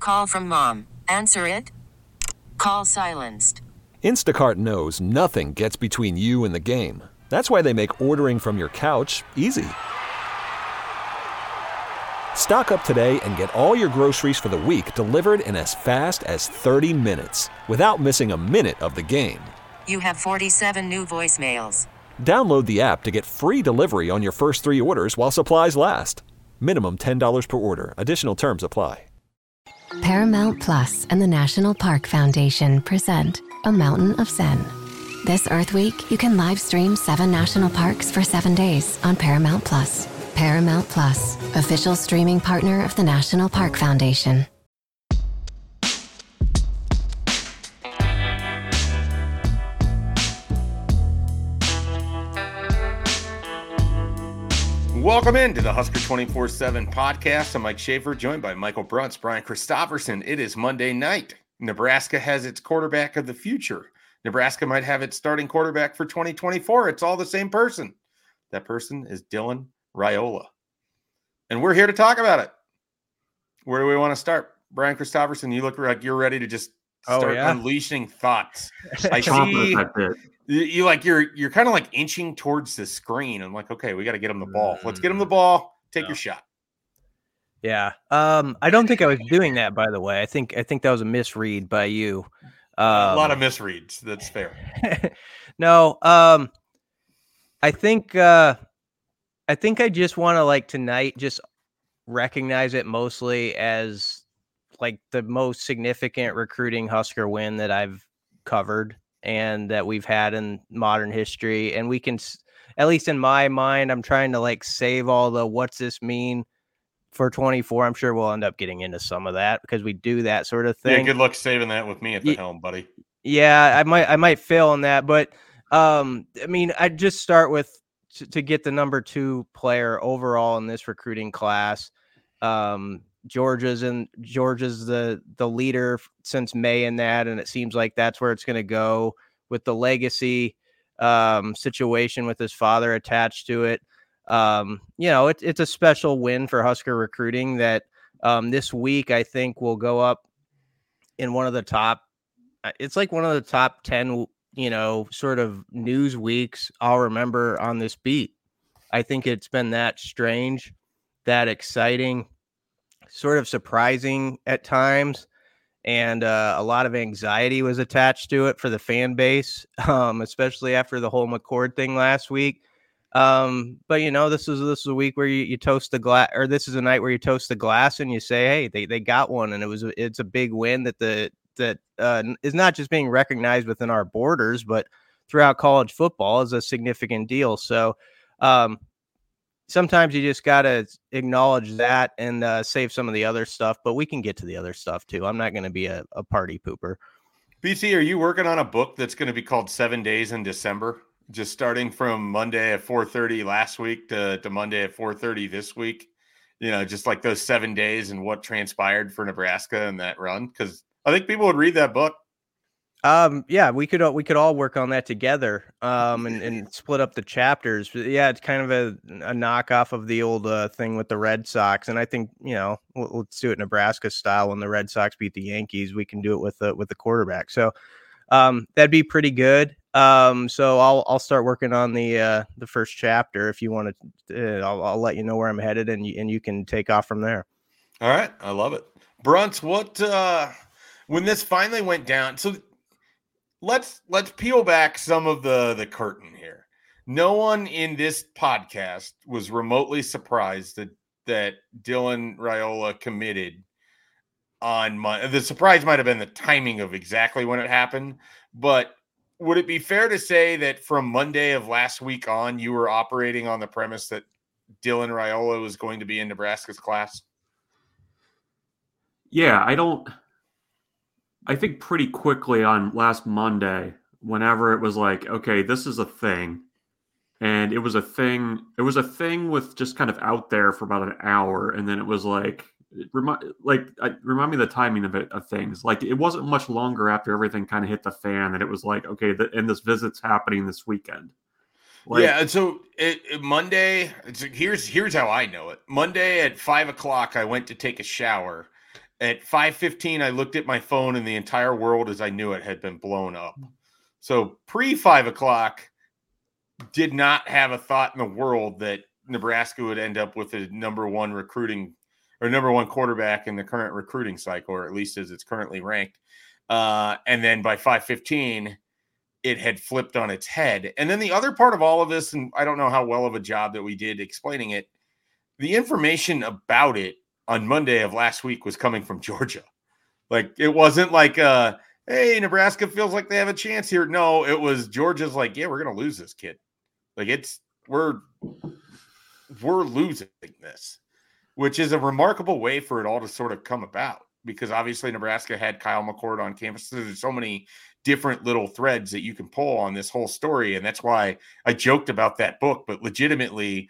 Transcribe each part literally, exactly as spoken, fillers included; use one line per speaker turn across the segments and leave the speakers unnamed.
Call from mom. Answer it. Call silenced.
Instacart knows nothing gets between you and the game. That's why they make ordering from your couch easy. Stock up today and get all your groceries for the week delivered in as fast as thirty minutes without missing a minute of the game.
You have forty-seven new voicemails.
Download the app to get free delivery on your first three orders while supplies last. Minimum ten dollars per order. Additional terms apply.
Paramount Plus and the National Park Foundation present A Mountain of Zen. This Earth Week, you can live stream seven national parks for seven days on Paramount Plus. Paramount Plus, official streaming partner of the National Park Foundation.
Welcome into the Husker twenty-four seven podcast. I'm Mike Schaefer, joined by Michael Bruntz, Brian Christopherson. It is Monday night. Nebraska has its quarterback of the future. Nebraska might have its starting quarterback for twenty twenty-four. It's all the same person. That person is Dylan Raiola. And we're here to talk about it. Where do we want to start? Brian Christopherson, you look like you're ready to just start oh, yeah? unleashing thoughts. I see you, you like you're you're kind of like inching towards the screen. I'm like, okay, we got to get him the ball. Let's get him the ball. Take yeah. your shot.
Yeah. Um, I don't think I was doing that, by the way. I think I think that was a misread by you. Um,
a lot of misreads. That's fair.
no, um, I think uh, I think I just want to like tonight just recognize it mostly as like the most significant recruiting Husker win that I've covered and that we've had in modern history. And we can, at least in my mind, I'm trying to like save all the what's this mean for twenty-four. I'm sure we'll end up getting into some of that because we do that sort of thing.
Yeah, good luck saving that with me at the yeah, helm, buddy.
Yeah, I might I might fail on that. But um, I mean, I'd just start with to, to get the number two player overall in this recruiting class. Um, Georgia's and Georgia's the the leader since May in that, and it seems like that's where it's going to go with the legacy um, situation with his father attached to it. Um, you know, it, it's a special win for Husker recruiting that um, this week I think will go up in one of the top. It's like one of the top ten, you know, sort of news weeks I'll remember on this beat. I think it's been that strange, that exciting, sort of surprising at times, and uh, a lot of anxiety was attached to it for the fan base, um, especially after the whole McCord thing last week. Um, but you know, this is this is a week where you, you toast the glass, or this is a night where you toast the glass and you say, hey, they they got one, and it was a, it's a big win that the that uh, is not just being recognized within our borders, but throughout college football is a significant deal. So. Um, Sometimes you just got to acknowledge that and uh, save some of the other stuff, but we can get to the other stuff too. I'm not going to be a, a party pooper.
B C, are you working on a book that's going to be called Seven Days in December? Just starting from Monday at four thirty last week to, to Monday at four thirty this week, you know, just like those seven days and what transpired for Nebraska in that run. Cause I think people would read that book.
Um, yeah, we could, we could all work on that together, um, and, and split up the chapters. Yeah. It's kind of a, a knockoff of the old, uh, thing with the Red Sox. And I think, you know, we'll, let's do it Nebraska style. When the Red Sox beat the Yankees, we can do it with the, with the quarterback. So, um, that'd be pretty good. Um, so I'll, I'll start working on the, uh, the first chapter. If you want to, uh, I'll, I'll let you know where I'm headed, and you, and you can take off from there.
All right. I love it. Bruntz, what, uh, when this finally went down, so Let's let's peel back some of the, the curtain here. No one in this podcast was remotely surprised that that Dylan Raiola committed on Monday. The surprise might have been the timing of exactly when it happened, but would it be fair to say that from Monday of last week on, you were operating on the premise that Dylan Raiola was going to be in Nebraska's class?
Yeah, I don't. I think pretty quickly on last Monday, whenever it was like, okay, this is a thing. And it was a thing. It was a thing with just kind of out there for about an hour. And then it was like, remind, like, I, remind me the timing of it, of things. Like, it wasn't much longer after everything kind of hit the fan that it was like, okay, the, and this visit's happening this weekend.
Like, yeah. And so it, it, Monday, it's, here's, here's how I know it. Monday at five o'clock, I went to take a shower. At five fifteen, I looked at my phone and the entire world as I knew it had been blown up. So pre five o'clock, did not have a thought in the world that Nebraska would end up with a number one recruiting or number one quarterback in the current recruiting cycle, or at least as it's currently ranked. Uh, and then by five fifteen, it had flipped on its head. And then the other part of all of this, and I don't know how well of a job that we did explaining it, the information about it on Monday of last week was coming from Georgia. Like, it wasn't like, uh, hey, Nebraska feels like they have a chance here. No, it was Georgia's like, yeah, we're going to lose this kid. Like, it's, we're, we're losing this, which is a remarkable way for it all to sort of come about, because obviously Nebraska had Kyle McCord on campus. There's so many different little threads that you can pull on this whole story. And that's why I joked about that book, but legitimately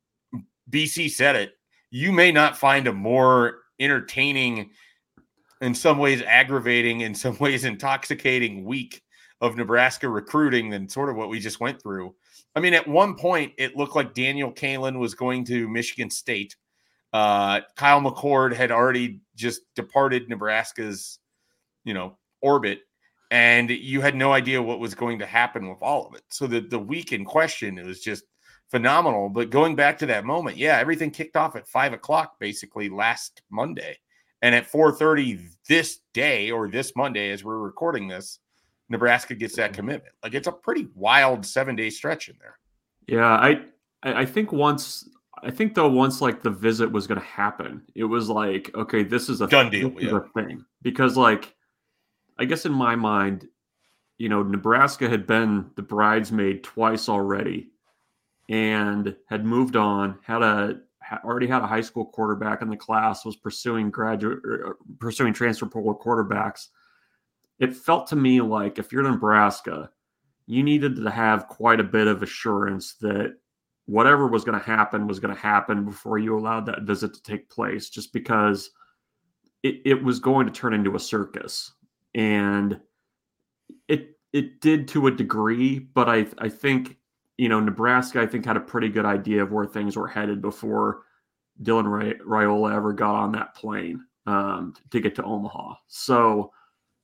B C said it. You may not find a more entertaining, in some ways aggravating, in some ways intoxicating week of Nebraska recruiting than sort of what we just went through. I mean, at one point, it looked like Daniel Kaelin was going to Michigan State. Uh, Kyle McCord had already just departed Nebraska's, you know, orbit, and you had no idea what was going to happen with all of it. So the, the week in question, it was just phenomenal. But going back to that moment, yeah, everything kicked off at five o'clock basically last Monday. And at four thirty this day, or this Monday as we're recording this, Nebraska gets that commitment. Like, it's a pretty wild seven-day stretch in there.
Yeah, I I think once I think though once like the visit was going to happen, it was like, okay, this is a
done deal,
this
yeah.
is a thing. Because like, I guess in my mind, you know, Nebraska had been the bridesmaid twice already, and had moved on, had a already had a high school quarterback in the class, was pursuing graduate, or pursuing transfer portal quarterbacks. It felt to me like if you're Nebraska, you needed to have quite a bit of assurance that whatever was going to happen was going to happen before you allowed that visit to take place, just because it, it was going to turn into a circus. And it it did to a degree, but I I think, you know, Nebraska, I think, had a pretty good idea of where things were headed before Dylan Ray- Raiola ever got on that plane um, to get to Omaha. So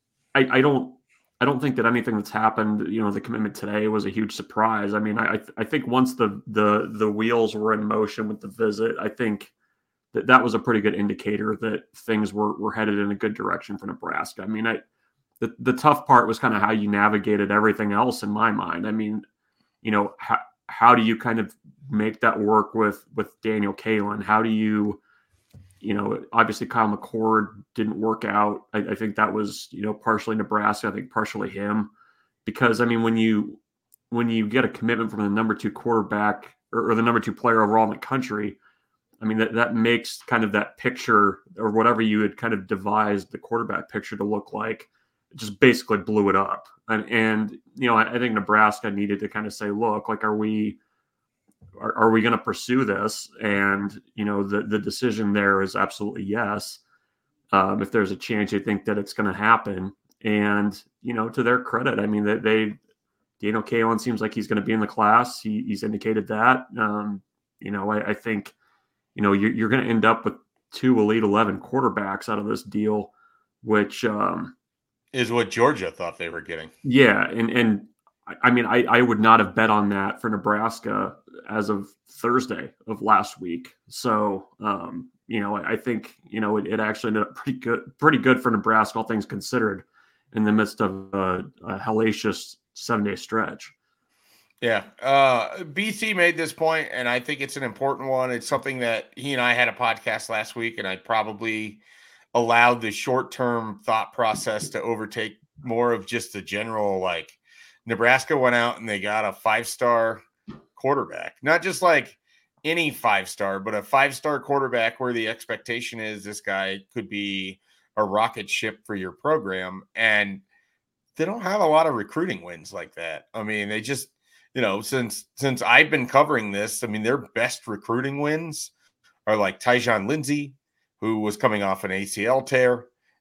I, I don't, I don't think that anything that's happened, you know, the commitment today was a huge surprise. I mean, I, I think once the the the wheels were in motion with the visit, I think that that was a pretty good indicator that things were were headed in a good direction for Nebraska. I mean, I the the tough part was kind of how you navigated everything else in my mind. I mean, you know, how, how do you kind of make that work with, with Daniel Kaelin? How do you, you know, obviously Kyle McCord didn't work out. I, I think that was, you know, partially Nebraska, I think partially him, because I mean, when you, when you get a commitment from the number two quarterback or, or the number two player overall in the country, I mean, that, that makes kind of that picture, or whatever you had kind of devised the quarterback picture to look like, just basically blew it up. And, and you know, I, I think Nebraska needed to kind of say, look, like, are we, are, are we going to pursue this? And, you know, the, the decision there is absolutely yes. Um, if there's a chance you think that it's going to happen. And, you know, to their credit, I mean, they, they Daniel Kaelin seems like he's going to be in the class. He, he's indicated that. Um, you know, I, I think, you know, you're, you're going to end up with two Elite eleven quarterbacks out of this deal, which, um,
is what Georgia thought they were getting.
Yeah. And, and I mean, I, I would not have bet on that for Nebraska as of Thursday of last week. So, um, you know, I, I think, you know, it, it actually ended up pretty good, pretty good for Nebraska, all things considered, in the midst of a, a hellacious seven day stretch.
Yeah. Uh, B C made this point, and I think it's an important one. It's something that he and I had a podcast last week, and I probably allowed the short-term thought process to overtake more of just the general, like, Nebraska went out and they got a five-star quarterback, not just like any five-star, but a five-star quarterback where the expectation is this guy could be a rocket ship for your program. And they don't have a lot of recruiting wins like that. I mean, they just, you know, since, since I've been covering this, I mean, their best recruiting wins are like Tyjon Lindsey, who was coming off an A C L tear,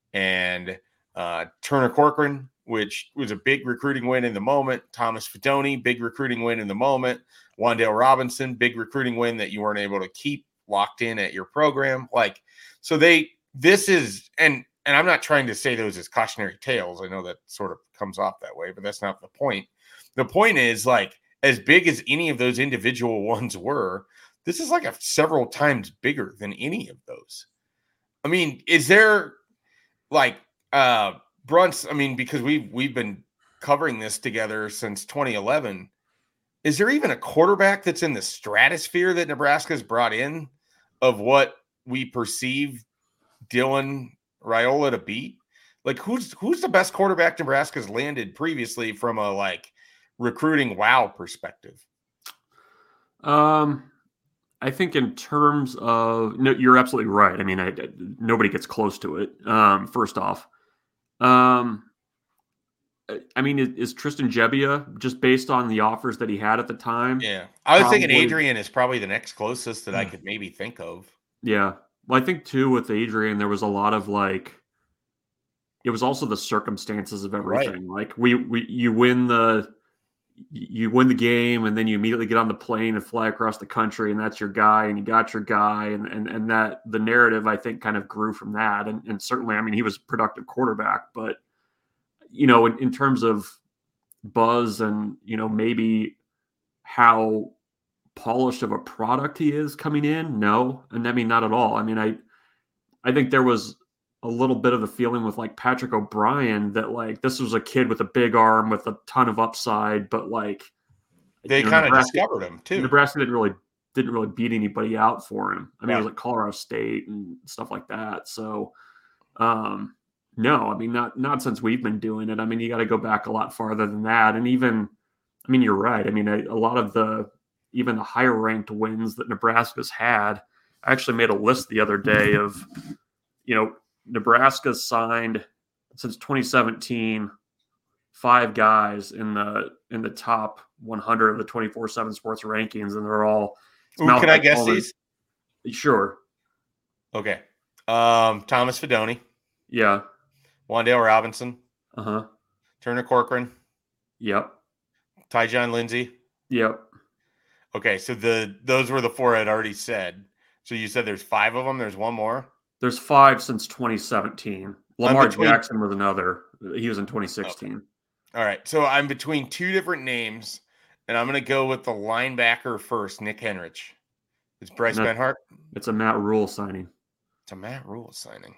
and uh, Turner Corcoran, which was a big recruiting win in the moment. Thomas Fidone, big recruiting win in the moment. Wan'Dale Robinson, big recruiting win that you weren't able to keep locked in at your program. Like, so they this is, and and I'm not trying to say those as cautionary tales. I know that sort of comes off that way, but that's not the point. The point is, like, as big as any of those individual ones were, this is like a several times bigger than any of those. I mean, is there like uh Brunts? I mean, because we've we've been covering this together since twenty eleven. Is there even a quarterback that's in the stratosphere that Nebraska's brought in of what we perceive Dylan Raiola to be? Like, who's who's the best quarterback Nebraska's landed previously from a like recruiting wow perspective?
Um, I think in terms of no, you're absolutely right. I mean, I, I, nobody gets close to it. Um, first off, um, I mean, is, is Tristan Gebbia just based on the offers that he had at the time?
Yeah, I was
probably,
thinking Adrian is probably the next closest that I could maybe think of.
Yeah, well, I think too with Adrian, there was a lot of like. It was also the circumstances of everything. Right. Like we, we, you win the, you win the game, and then you immediately get on the plane and fly across the country, and that's your guy, and you got your guy, and and and that the narrative I think kind of grew from that, and and certainly, I mean, he was a productive quarterback, but you know, in, in terms of buzz and you know maybe how polished of a product he is coming in, no, and I mean not at all. I mean, I, I think there was a little bit of the feeling with like Patrick O'Brien that like this was a kid with a big arm with a ton of upside, but like
they you know, kind of discovered him too.
Nebraska didn't really didn't really beat anybody out for him. I mean,
right.
It was like Colorado State and stuff like that. So, um, no, I mean not not since we've been doing it. I mean, you got to go back a lot farther than that. And even, I mean, you're right. I mean, a, a lot of the even the higher ranked wins that Nebraska's had. I actually made a list the other day of, you know. Nebraska's signed since twenty seventeen five guys in the in the top one hundred of the twenty-four seven sports rankings, and they're all.
Ooh, can I guess Coleman. These?
Sure.
Okay. Um, Thomas Fidone.
Yeah.
Wandale Robinson.
Uh huh.
Turner Corcoran.
Yep.
Tyjon Lindsey.
Yep.
Okay, so the those were the four I'd already said. So you said there's five of them. There's one more.
There's five since twenty seventeen. Lamar between... Jackson was another. He was in twenty sixteen.
Okay. All right. So I'm between two different names, and I'm going to go with the linebacker first, Nick Henrich. It's Bryce that, Benhart.
It's a Matt Rule signing.
It's a Matt Rule signing.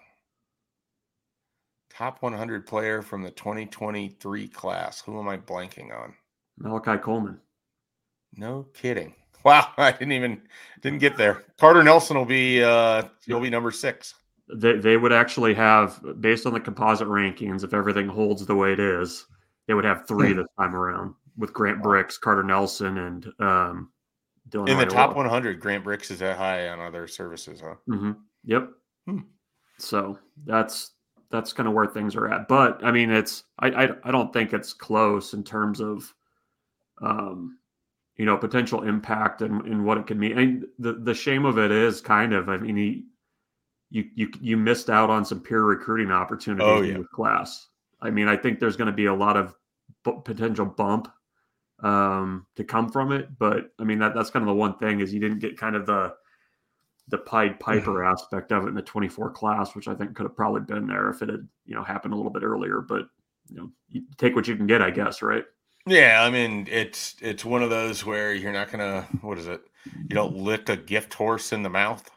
Top one hundred player from the twenty twenty-three class. Who am I blanking on?
Malachi Coleman.
No kidding. Wow, I didn't even didn't get there. Carter Nelson will be uh he'll be number six.
They they would actually have, based on the composite rankings, if everything holds the way it is, they would have three this time around with Grant Bricks, Carter Nelson, and um, Dylan.
In the
Raiola.
top one hundred, Grant Bricks is that high on other services, huh?
Mm-hmm. Yep.
Hmm.
So that's that's kind of where things are at. But I mean, it's I I, I don't think it's close in terms of. Um, you know, potential impact and, and what it could mean. And the, the shame of it is kind of, I mean, he, you, you, you missed out on some peer recruiting opportunities
oh, yeah.
in the class. I mean, I think there's going to be a lot of b- potential bump um, to come from it. But I mean, that that's kind of the one thing is you didn't get kind of the, the Pied Piper aspect of it in the twenty-four class, which I think could have probably been there if it had, you know, happened a little bit earlier, but you know, you take what you can get, I guess. Right.
Yeah, I mean, it's it's one of those where you're not gonna what is it? You don't lick a gift horse in the mouth.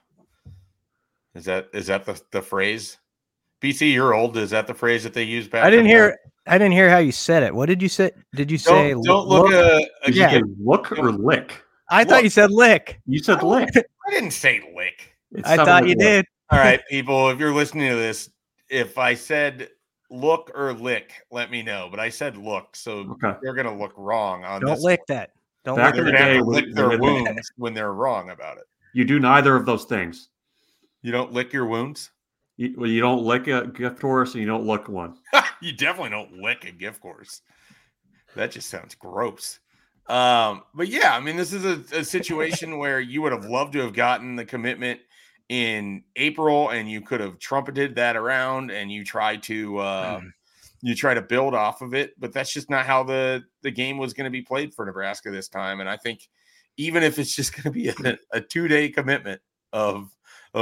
Is that is that the, the phrase? B C, you're old. Is that the phrase that they use back?
I didn't hear. The... I didn't hear how you said it. What did you say? Did you say?
Don't, don't look, look a, a
yeah. look or lick.
I
look.
thought you said lick.
You said
I,
lick.
I didn't say lick.
It
I thought you lick. did.
All right, people, if you're listening to this, if I said look or lick, let me know. But I said look, so
okay.
they're going to look wrong on
Don't
this
lick
one.
that. Don't
Back
lick
in the day,
lick
when,
their
when
wounds when they're wrong about it.
You do neither of those things.
You don't lick your wounds?
You, well, you don't lick a gift horse and you don't look one.
You definitely don't lick a gift horse. That just sounds gross. Um, but yeah, I mean, this is a, a situation where you would have loved to have gotten the commitment in April, and you could have trumpeted that around, and you try to uh, mm. you try to build off of it. But that's just not how the the game was going to be played for Nebraska this time. And I think even if it's just going to be a, a two day commitment of of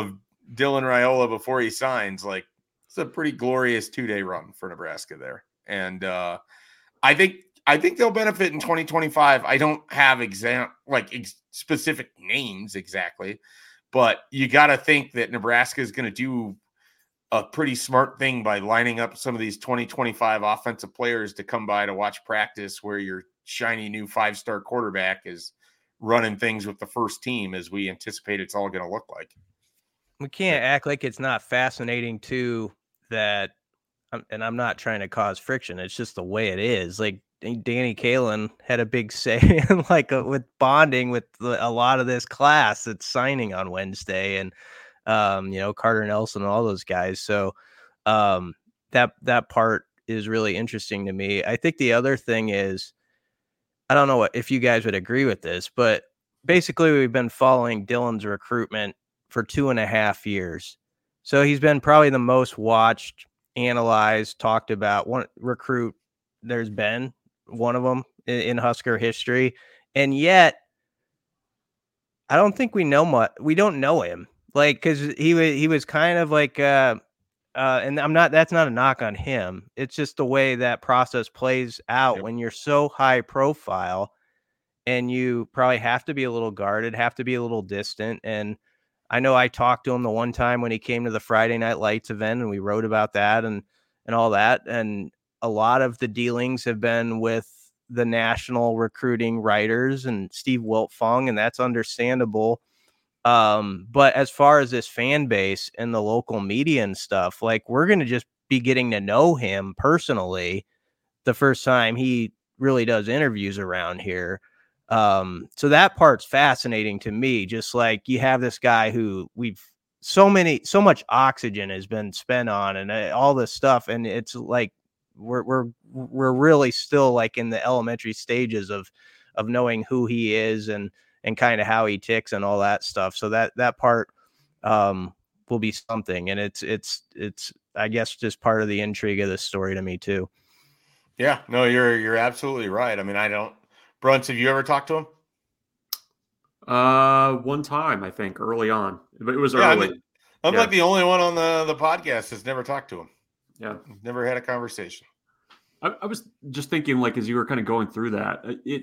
Dylan Raiola before he signs, like it's a pretty glorious two-day run for Nebraska there. And uh, I think I think they'll benefit in twenty twenty-five. I don't have exam like ex- specific names exactly, but you got to think that Nebraska is going to do a pretty smart thing by lining up some of these twenty twenty-five offensive players to come by to watch practice where your shiny new five-star quarterback is running things with the first team, as we anticipate it's all going to look like.
We can't act like it's not fascinating too, that, and I'm not trying to cause friction. It's just the way it is. Like Danny Kaelin had a big say in like a, with bonding with the, a lot of this class that's signing on Wednesday, and um, you know, Carter Nelson and all those guys. So um, that that part is really interesting to me. I think the other thing is, I don't know what if you guys would agree with this, but basically we've been following Dylan's recruitment for two and a half years. So he's been probably the most watched, analyzed, talked about one recruit there's been, one of them in, in Husker history. And yet I don't think we know much. We don't know him, like, cause he was, he was kind of like, uh, uh, and I'm not, that's not a knock on him. It's just the way that process plays out
Yep.
when you're so high profile, and you probably have to be a little guarded, have to be a little distant. And I know I talked to him the one time when he came to the Friday Night Lights event, and we wrote about that and, and all that. And a lot of the dealings have been with the national recruiting writers and Steve Wiltfong, and that's understandable. Um, but as far as this fan base and the local media and stuff, like, we're going to just be getting to know him personally the first time he really does interviews around here. Um, so that part's fascinating to me. Just like you have this guy who we've so many, so much oxygen has been spent on, and uh, all this stuff. And it's like, we're, we're, we're really still like in the elementary stages of, of knowing who he is and, and kind of how he ticks and all that stuff. So that, that part, um, will be something. And it's, it's, it's, I guess, just part of the intrigue of this story to me too.
Yeah, no, you're, you're absolutely right. I mean, I don't, Bruns, have you ever talked to him?
Uh, one time, I think, early on, but it was
yeah,
early.
I mean, I'm
yeah.
like the only one on the, the podcast that's never talked to him.
Yeah.
Never had a conversation.
I, I was just thinking, like, as you were kind of going through that, it,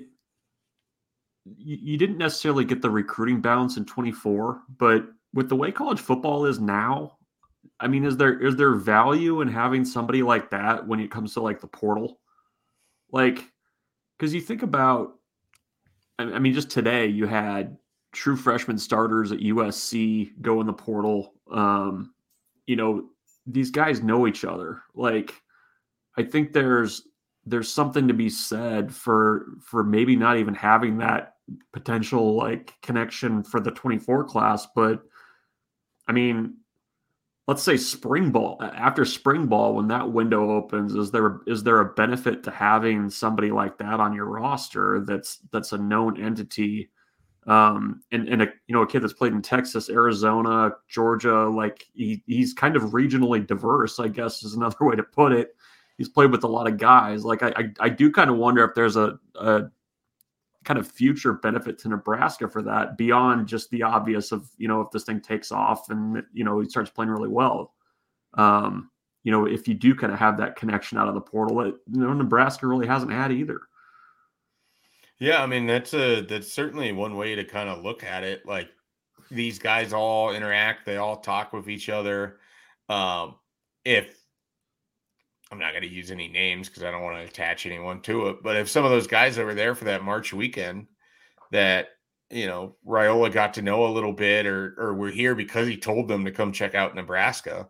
you, you didn't necessarily get the recruiting bounce in twenty-four, but with the way college football is now, I mean, is there, is there value in having somebody like that when it comes to like the portal? Like, because you think about, I mean, just today you had true freshman starters at U S C go in the portal. Um, you know, these guys know each other. Like, I think there's there's something to be said for for maybe not even having that potential like connection for the twenty-four class. But I mean, let's say spring ball, after spring ball, when that window opens, is there is there a benefit to having somebody like that on your roster that's that's a known entity, um, and, and a you know a kid that's played in Texas, Arizona, Georgia, like he, he's kind of regionally diverse, I guess is another way to put it. He's played with a lot of guys. Like I I, I do kind of wonder if there's a, a kind of future benefit to Nebraska for that, beyond just the obvious of, you know, if this thing takes off and, you know, he starts playing really well. Um, you know, if you do kind of have that connection out of the portal, that, you know, Nebraska really hasn't had either.
Yeah, I mean, that's a that's certainly one way to kind of look at it. Like, these guys all interact, they all talk with each other. Um, if I'm not going to use any names because I don't want to attach anyone to it, but if some of those guys that were there for that March weekend that, you know, Raiola got to know a little bit, or or were here because he told them to come check out Nebraska,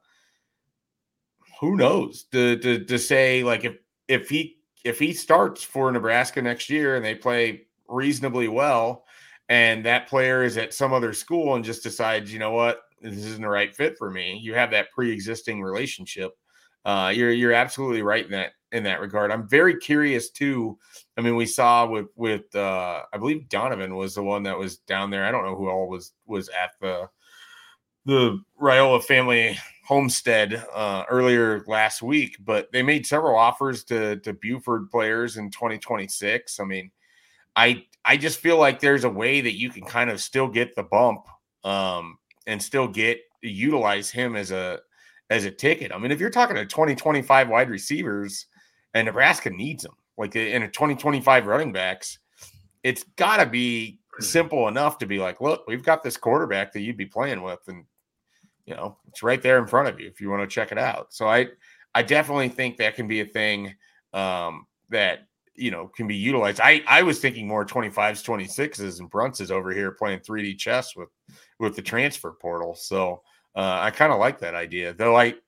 who knows? To to, to say, like, if if he if he starts for Nebraska next year and they play reasonably well, and that player is at some other school and just decides, you know what, this isn't the right fit for me, you have that pre-existing relationship. Uh, you're you're absolutely right in that in that regard. I'm very curious too. I mean, we saw with with uh, I believe Donovan was the one that was down there. I don't know who all was was at the the Raiola family homestead uh, earlier last week, but they made several offers to to Buford players in twenty twenty-six. I mean, I I just feel like there's a way that you can kind of still get the bump um, and still get utilize him as a as a ticket. I mean, if you're talking to twenty, twenty-five wide receivers and Nebraska needs them, like in a twenty, twenty-five running backs, it's got to be simple enough to be like, look, we've got this quarterback that you'd be playing with, and you know, it's right there in front of you if you want to check it out. So I, I definitely think that can be a thing um, that, you know, can be utilized. I, I was thinking more twenty-fives, twenty-sixes, and Bruntz is over here playing three D chess with, with the transfer portal. So uh, I kind of like that idea, though. I,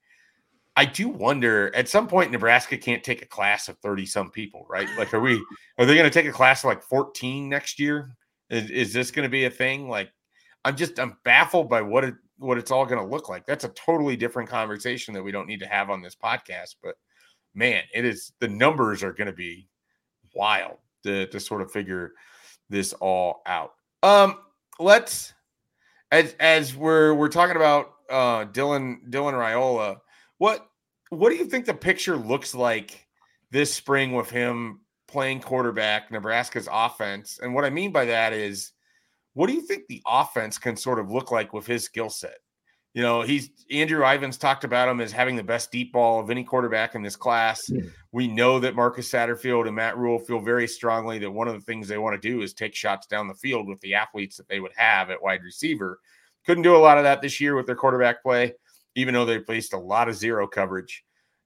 I do wonder at some point Nebraska can't take a class of thirty some people, right? Like, are we, are they going to take a class of like fourteen next year? Is, is this going to be a thing? Like, I'm just, I'm baffled by what it, what it's all going to look like. That's a totally different conversation that we don't need to have on this podcast, but man, it is, the numbers are going to be wild to, to sort of figure this all out. Um, let's, as, as we're, we're talking about uh, Dylan, Dylan Raiola, what, what do you think the picture looks like this spring with him playing quarterback, Nebraska's offense? And what I mean by that is, what do you think the offense can sort of look like with his skill set? You know, he's Andrew Ivins talked about him as having the best deep ball of any quarterback in this class. Yeah. We know that Marcus Satterfield and Matt Rule feel very strongly that one of the things they want to do is take shots down the field with the athletes that they would have at wide receiver. Couldn't do a lot of that this year with their quarterback play, even though they placed a lot of zero coverage.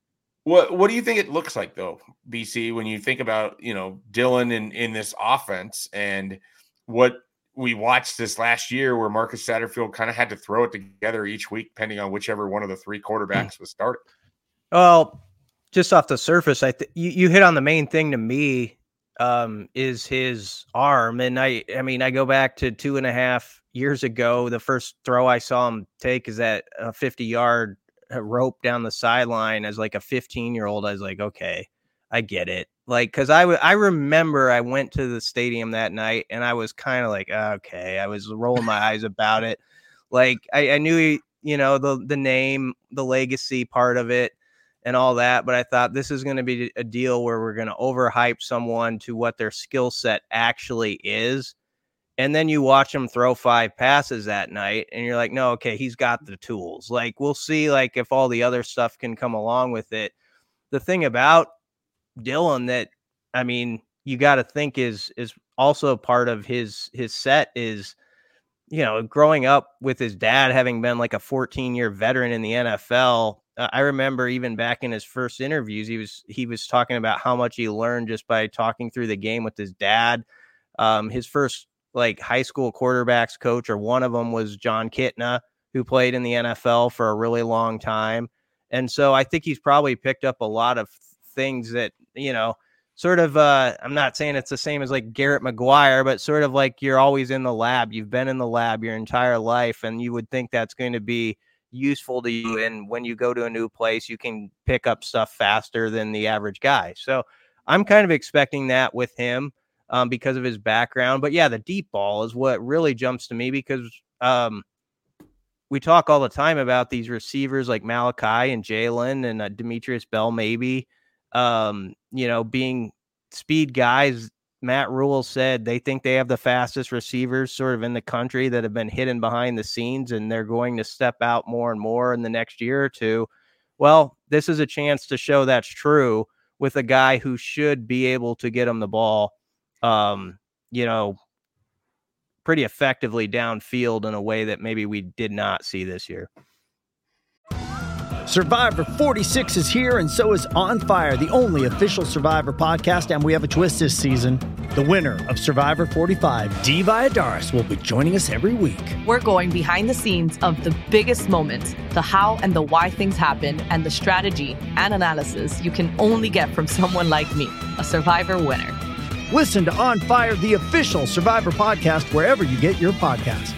What what do you think it looks like, though, B C, when you think about, you know, Dylan in, in this offense and what we watched this last year where Marcus Satterfield kind of had to throw it together each week, depending on whichever one of the three quarterbacks was starting?
Well, just off the surface, I th- you, you hit on the main thing to me um, is his arm. And I, I mean, I go back to two and a half years ago. The first throw I saw him take is that a fifty yard rope down the sideline as like a fifteen year old. I was like, okay, I get it. Like, cause I, w- I remember I went to the stadium that night and I was kind of like, okay, I was rolling my eyes about it. Like I, I knew, he, you know, the, the name, the legacy part of it and all that. But I thought this is going to be a deal where we're going to overhype someone to what their skill set actually is. And then you watch him throw five passes that night and you're like, no, okay, he's got the tools. Like, we'll see, like, if all the other stuff can come along with it. The thing about Dylan that, I mean, you got to think is, is also part of his, his set is, you know, growing up with his dad, having been like a fourteen year veteran in the N F L. Uh, I remember even back in his first interviews, he was, he was talking about how much he learned just by talking through the game with his dad. Um, his first like high school quarterbacks coach, or one of them, was John Kitna, who played in the N F L for a really long time. And so I think he's probably picked up a lot of things that, you know, sort of, uh, I'm not saying it's the same as like Garrett McGuire, but sort of like you're always in the lab. You've been in the lab your entire life, and you would think that's going to be useful to you. And when you go to a new place, you can pick up stuff faster than the average guy. So I'm kind of expecting that with him um, because of his background. But yeah, the deep ball is what really jumps to me, because um, we talk all the time about these receivers like Malachi and Jalen and uh, Demetrius Bell, maybe, um, you know, being speed guys. Matt Rule said they think they have the fastest receivers sort of in the country that have been hidden behind the scenes, and they're going to step out more and more in the next year or two. Well, this is a chance to show that's true with a guy who should be able to get him the ball, um, you know, pretty effectively downfield in a way that maybe we did not see this year.
Survivor forty-six is here, and so is On Fire, the only official Survivor podcast, and we have a twist this season. The winner of Survivor forty-five, Dee Valladares, will be joining us every week.
We're going behind the scenes of the biggest moments, the how and the why things happen, and the strategy and analysis you can only get from someone like me, a Survivor winner.
Listen to On Fire, the official Survivor podcast, wherever you get your podcasts.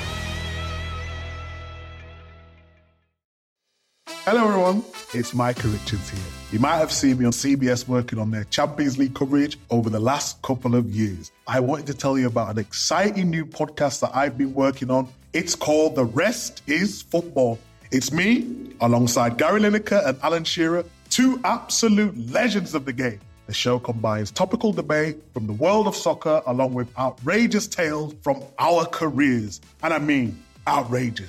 Hello everyone, it's Micah Richards here. You might have seen me on C B S working on their Champions League coverage over the last couple of years. I wanted to tell you about an exciting new podcast that I've been working on. It's called The Rest is Football. It's me, alongside Gary Lineker and Alan Shearer, two absolute legends of the game. The show combines topical debate from the world of soccer along with outrageous tales from our careers. And I mean outrageous.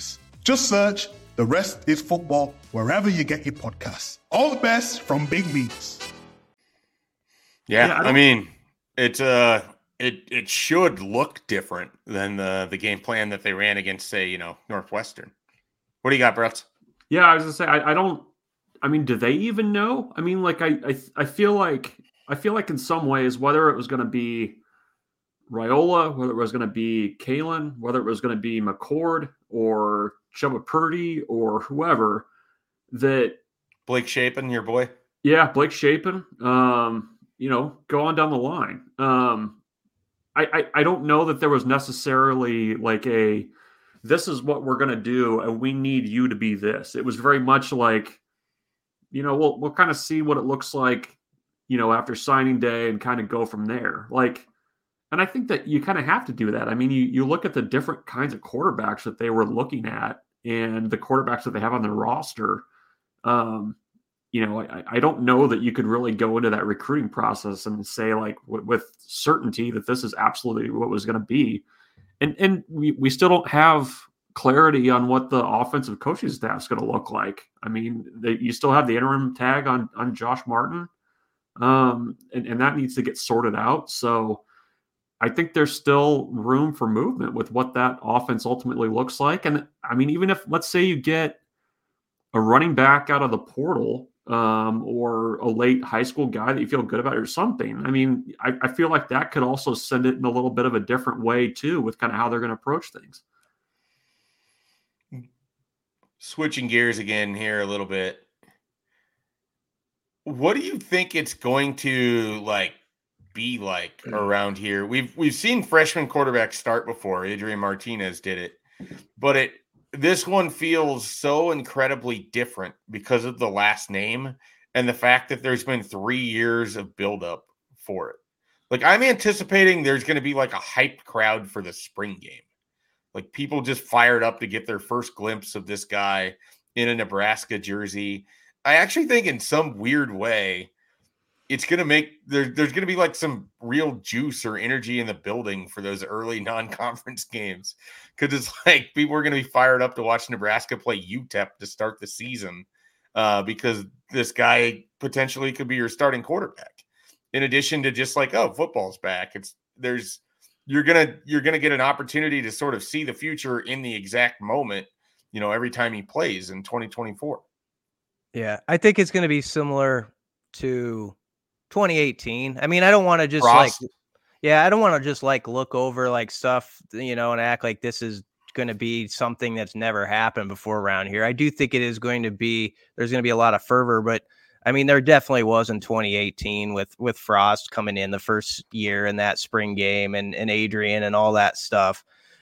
Just search The Rest is Football wherever you get your podcasts. All the best from Big Meats.
Yeah,
Yeah, I
I,
don't-
mean, it's uh, it it should look different than the the game plan that they ran against, say, you know, Northwestern. What do you got, Brett?
Yeah, I was gonna say I, I don't. I mean, do they even know? I mean, like I, I I feel like I feel like in some ways, whether it was going to be Raiola, whether it was going to be Kalen, whether it was going to be McCord or Chubba Purdy or whoever, that
Blake Shapen, your boy.
yeah, Blake Shapen, um, you know, go on down the line. Um, I, I I don't know that there was necessarily like a this is what we're going to do and we need you to be this. It was very much like, you know, we'll we'll kind of see what it looks like, you know, after signing day and kind of go from there. Like, and I think that you kind of have to do that. I mean, you you look at the different kinds of quarterbacks that they were looking at and the quarterbacks that they have on their roster. Um, you know, I, I don't know that you could really go into that recruiting process and say like w- with certainty that this is absolutely what was going to be. And and we, we still don't have clarity on what the offensive coaching staff is going to look like. I mean, they, you still have the interim tag on on Josh Martin, um, and, and that needs to get sorted out. So I think there's still room for movement with what that offense ultimately looks like. And I mean, even if, let's say you get a running back out of the portal um, or a late high school guy that you feel good about or something, I mean, I, I feel like that could also send it in a little bit of a different way too with kind of how they're going to approach things.
Switching gears again here a little bit. What do you think it's going to like be like around here? We've we've seen freshman quarterbacks start before. Adrian Martinez did it, but it this one feels so incredibly different because of the last name and the fact that there's been three years of buildup for it. Like I'm anticipating there's going to be like a hyped crowd for the spring game. Like people just fired up to get their first glimpse of this guy in a Nebraska jersey. I actually think in some weird way, it's going to make there, there's going to be like some real juice or energy in the building for those early non-conference games. Because it's like people are going to be fired up to watch Nebraska play U T E P to start the season uh, because this guy potentially could be your starting quarterback. In addition to just like, oh, football's back. It's there's you're gonna you're gonna get an opportunity to sort of see the future in the exact moment, you know, every time he plays in twenty twenty-four.
Yeah, I think it's going to be similar to twenty eighteen. I mean, I don't want to just
Frost.
like, yeah, I don't want to just like look over like stuff, you know, and act like this is going to be something that's never happened before around here. I do think it is going to be, there's going to be a lot of fervor, but I mean, there definitely was in twenty eighteen with, with Frost coming in the first year in that spring game and, and Adrian and all that stuff.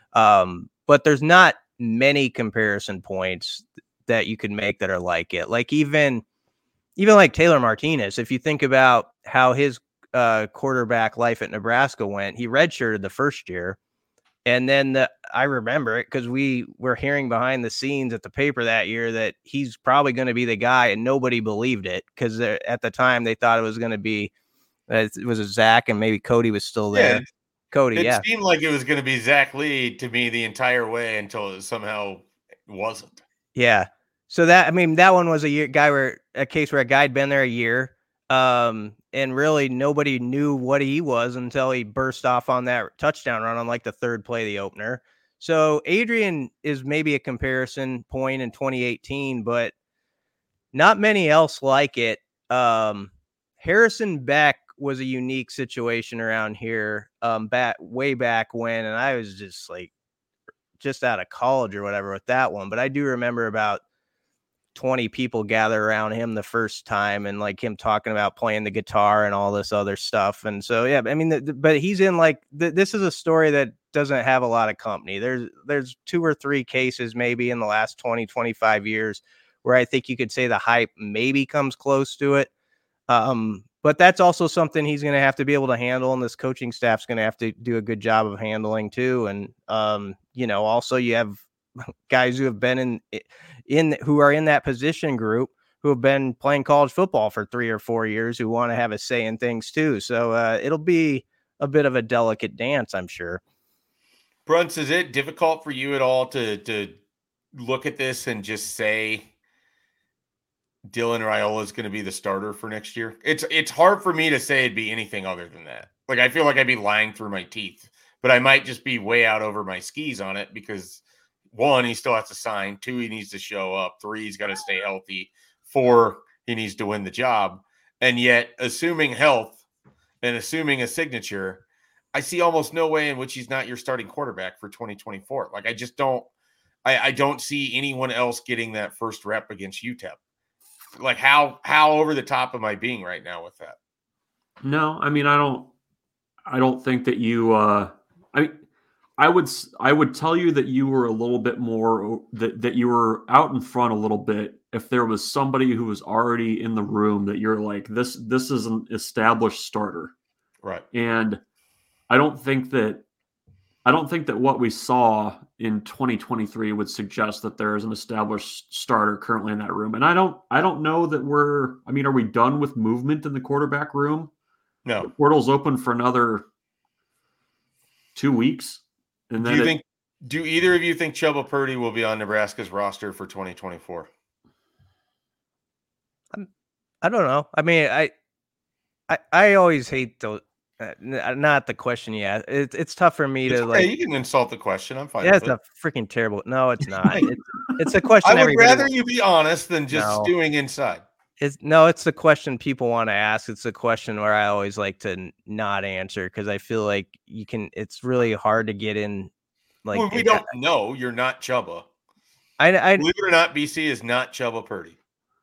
Um, but there's not many comparison points that you could make that are like it. Like even, even like Taylor Martinez, if you think about how his uh, quarterback life at Nebraska went, he redshirted the first year. And then the, I remember it because we were hearing behind the scenes at the paper that year that he's probably going to be the guy, and nobody believed it because at the time they thought it was going to be uh, it was a Zach and maybe Cody was still there.
Yeah,
Cody,
it
yeah,
seemed like it was going to be Zach Lee to me the entire way until it somehow wasn't.
yeah. So that I mean that one was a year guy where a case where a guy had been there a year, um, and really nobody knew what he was until he burst off on that touchdown run on like the third play of the opener. So Adrian is maybe a comparison point in twenty eighteen, but not many else like it. Um, Harrison Beck was a unique situation around here, um, back way back when, and I was just like just out of college or whatever with that one. But I do remember about twenty people gather around him the first time and like him talking about playing the guitar and all this other stuff. And so, yeah, I mean, the, the, but he's in like, the, this is a story that doesn't have a lot of company. There's, there's two or three cases maybe in the last twenty, twenty-five years where I think you could say the hype maybe comes close to it. Um, but that's also something he's going to have to be able to handle. And this coaching staff's going to have to do a good job of handling too. And, um, you know, also you have guys who have been in, in who are in that position group who have been playing college football for three or four years who want to have a say in things too. So uh, it'll be a bit of a delicate dance, I'm sure.
Bruns, is it difficult for you at all to, to look at this and just say Dylan Raiola is going to be the starter for next year? It's it's hard for me to say it'd be anything other than that. Like, I feel like I'd be lying through my teeth, but I might just be way out over my skis on it because, one, he still has to sign. Two, he needs to show up. Three, he's got to stay healthy. Four, he needs to win the job. And yet, assuming health and assuming a signature, I see almost no way in which he's not your starting quarterback for twenty twenty-four. Like, I just don't I, I don't see anyone else getting that first rep against U T E P. Like, how how over the top am I being right now with that?
No, I mean, I don't I don't think that you uh I I would I would tell you that you were a little bit more that, that you were out in front a little bit if there was somebody who was already in the room that you're like, this this is an established starter.
Right.
And I don't think that I don't think that what we saw in twenty twenty-three would suggest that there is an established starter currently in that room. And I don't I don't know that we're I mean, are we done with movement in the quarterback room?
No.
The portal's open for another two weeks. And then
do you
it,
think do either of you think Chubba Purdy will be on Nebraska's roster for twenty twenty-four?
I'm, I don't know. I mean, I I, I always hate those. Uh, not the question. Yeah, it, it's tough for me
It's
to
okay.
like.
You can insult the question. I'm fine.
Yeah,
with
it's
it.
a freaking terrible. No, it's not. It's, it's a question.
I would
everybody
rather
wants-
you be honest than just
No.
stewing inside.
It's no, it's the question people want to ask. It's a question where I always like to n- not answer because I feel like you can. It's really hard to get in. Like
well, we
it-
don't know. You're not Chubba.
I, I,
Believe it or not, B C is not Chubba Purdy.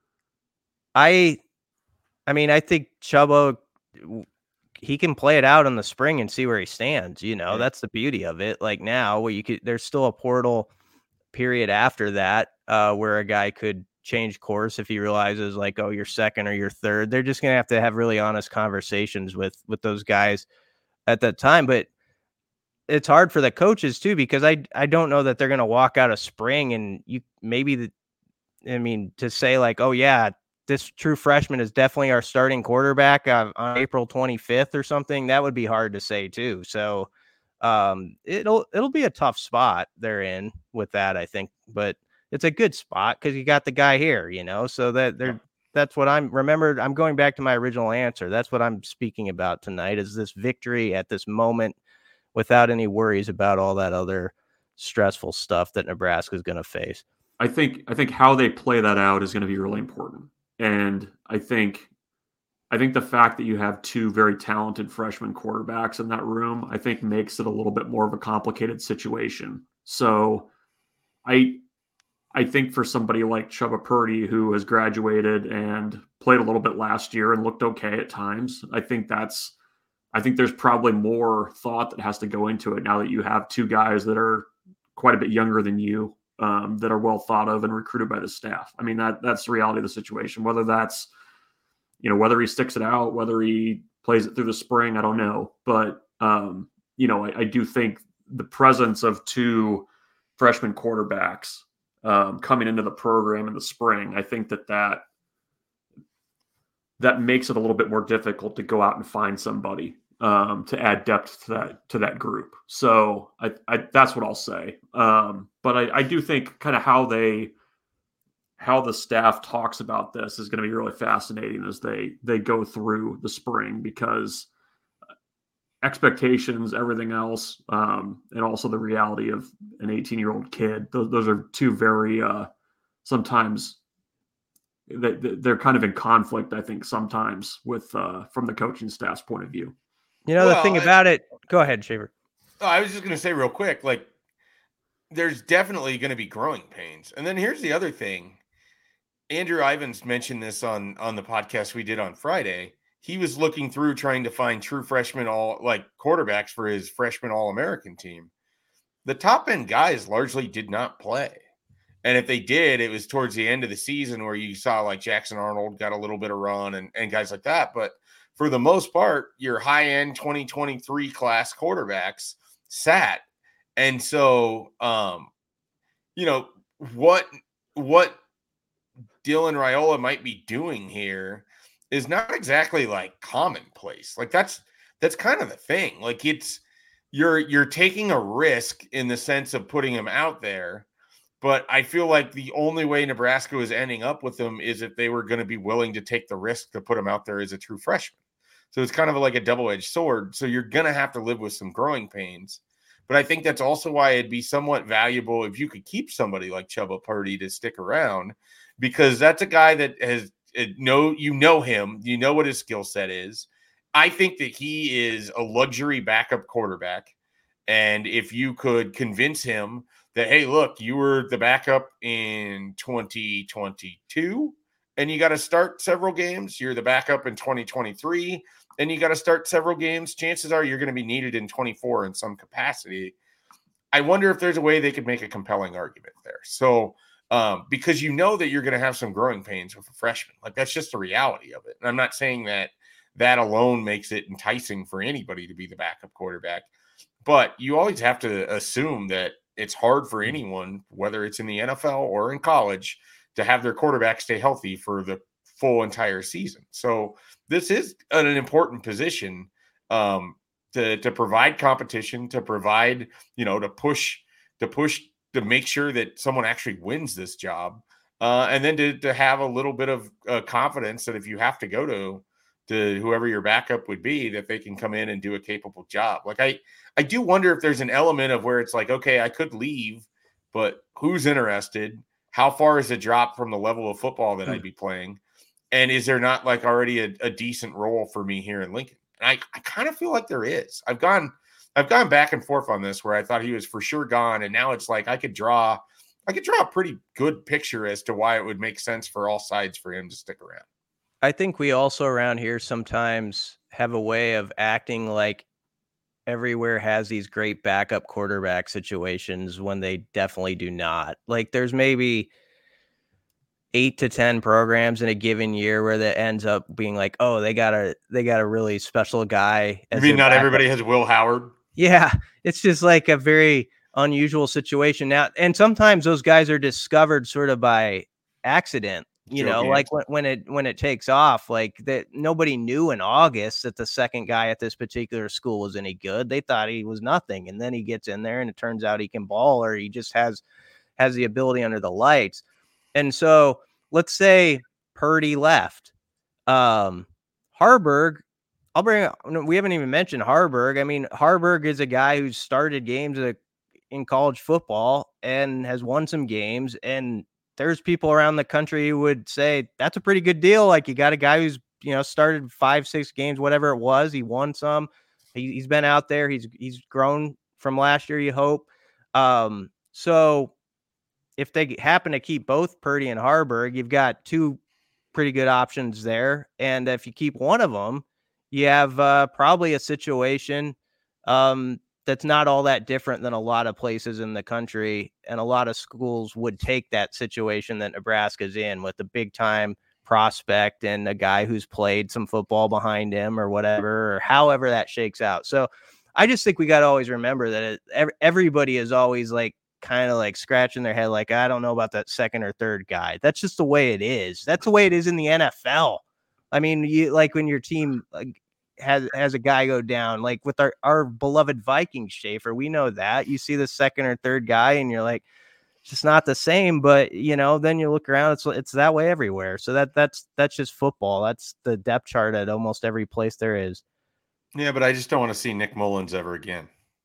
I, I mean, I think Chubba, he can play it out in the spring and see where he stands. You know,
Yeah.
that's the beauty of it. Like now, where you could, there's still a portal period after that, uh, where a guy could change course if he realizes, like, oh, you're second or you're third. They're just gonna have to have really honest conversations with with those guys at that time. But it's hard for the coaches too because I I don't know that they're gonna walk out of spring and you maybe the, I mean, to say like, oh yeah, this true freshman is definitely our starting quarterback on, on April twenty-fifth or something. That would be hard to say too. So um, it'll it'll be a tough spot they're in with that, I think. But it's a good spot because you got the guy here, you know. So that they're that's what I'm remembered. I'm going back to my original answer. That's what I'm speaking about tonight. Is this victory at this moment without any worries about all that other stressful stuff that Nebraska is going to face.
I think I think how they play that out is going to be really important. And I think I think the fact that you have two very talented freshman quarterbacks in that room, I think makes it a little bit more of a complicated situation. So I I think for somebody like Chubba Purdy, who has graduated and played a little bit last year and looked okay at times, I think that's I think there's probably more thought that has to go into it now that you have two guys that are quite a bit younger than you, um, that are well thought of and recruited by the staff. I mean, that that's the reality of the situation. Whether that's, you know, whether he sticks it out, whether he plays it through the spring, I don't know. But, um, you know, I, I do think the presence of two freshman quarterbacks um, coming into the program in the spring, I think that that that makes it a little bit more difficult to go out and find somebody um, to add depth to that to that group. So I, I that's what I'll say. Um, but I, I do think kind of how they how the staff talks about this is going to be really fascinating as they they go through the spring, because expectations, everything else, um, and also the reality of an eighteen-year-old kid. Those, those are two very uh, sometimes they, they're kind of in conflict, I think, sometimes with uh, from the coaching staff's point of view.
You know,
Well,
the thing
I-
about it, go ahead, Shaver.
Oh, I was just going to say real quick, like, there's definitely going to be growing pains. And then here's the other thing. Andrew Ivins mentioned this on, on the podcast we did on Friday. He was looking through trying to find true freshmen, all like quarterbacks for his freshman All-American team. The top end guys largely did not play. And if they did, it was towards the end of the season where you saw like Jackson Arnold got a little bit of run and, and guys like that. But for the most part, your high-end twenty twenty-three class quarterbacks sat. And so, um, you know, what what Dylan Raiola might be doing here is not exactly like commonplace. Like that's that's kind of the thing. Like it's you're you're taking a risk in the sense of putting him out there, But I feel like the only way Nebraska was ending up with him is if they were going to be willing to take the risk to put him out there as a true freshman. So it's kind of like a double-edged sword. So you're going to have to live with some growing pains. But I think that's also why it'd be somewhat valuable if you could keep somebody like Chubba Purdy to stick around, because that's a guy that has no, you know him, you know what his skill set is. I think that he is a luxury backup quarterback. And if you could convince him that, hey, look, you were the backup in twenty twenty-two and you got to start several games. You're the backup in twenty twenty-three and you got to start several games. Chances are you're going to be needed in twenty-four in some capacity. I wonder if there's a way they could make a compelling argument there. So, um, because you know that you're going to have some growing pains with a freshman. Like, that's just the reality of it. And I'm not saying that that alone makes it enticing for anybody to be the backup quarterback, but you always have to assume that it's hard for anyone, whether it's in the N F L or in college, to have their quarterback stay healthy for the full entire season. So this is an important position um, to, to provide competition, to provide, you know, to push, to push, to make sure that someone actually wins this job. Uh, and then to, to have a little bit of uh, confidence that if you have to go to, to whoever your backup would be, that they can come in and do a capable job. Like I, I do wonder if there's an element of where it's like, okay, I could leave, but who's interested? How far is the drop from the level of football that mm. I'd be playing? And is there not like already a, a decent role for me here in Lincoln? And I, I kind of feel like there is. I've gone, I've gone back and forth on this where I thought he was for sure gone. And now it's like, I could draw, I could draw a pretty good picture as to why it would make sense for all sides for him to stick around.
I think we also around here sometimes have a way of acting like everywhere has these great backup quarterback situations when they definitely do not. Like there's maybe eight to ten programs in a given year where that ends up being like, oh, they got a, they got a really special guy.
You mean not backup. Everybody has Will Howard?
Yeah. It's just like a very unusual situation now. And sometimes those guys are discovered sort of by accident. You know, like when, when it when it takes off, like that nobody knew in August that the second guy at this particular school was any good. They thought he was nothing. And then he gets in there and it turns out he can ball, or he just has has the ability under the lights. And so let's say Purdy left. Um, Harburg, I'll bring we haven't even mentioned Harburg. I mean, Harburg is a guy who's started games in college football and has won some games, and there's people around the country who would say that's a pretty good deal. Like you got a guy who's, you know, started five, six games, whatever it was. He won some. He, he's been out there. He's he's grown from last year, you hope. Um, so if they happen to keep both Purdy and Harburg, you've got two pretty good options there. And if you keep one of them, you have uh, probably a situation um, that's not all that different than a lot of places in the country. And a lot of schools would take that situation that Nebraska's in with a big time prospect and a guy who's played some football behind him or whatever, or however that shakes out. So I just think we got to always remember that it, everybody is always like kind of like scratching their head. Like, I don't know about that second or third guy. That's just the way it is. That's the way it is in the N F L. I mean, you like when your team like, has has a guy go down, like with our, our beloved Vikings, Schaefer, we know that you see the second or third guy and you're like, it's just not the same, but you know, then you look around, it's, it's that way everywhere. So that that's, that's just football. That's the depth chart at almost every place there is.
Yeah. But I just don't want to see Nick Mullins ever again.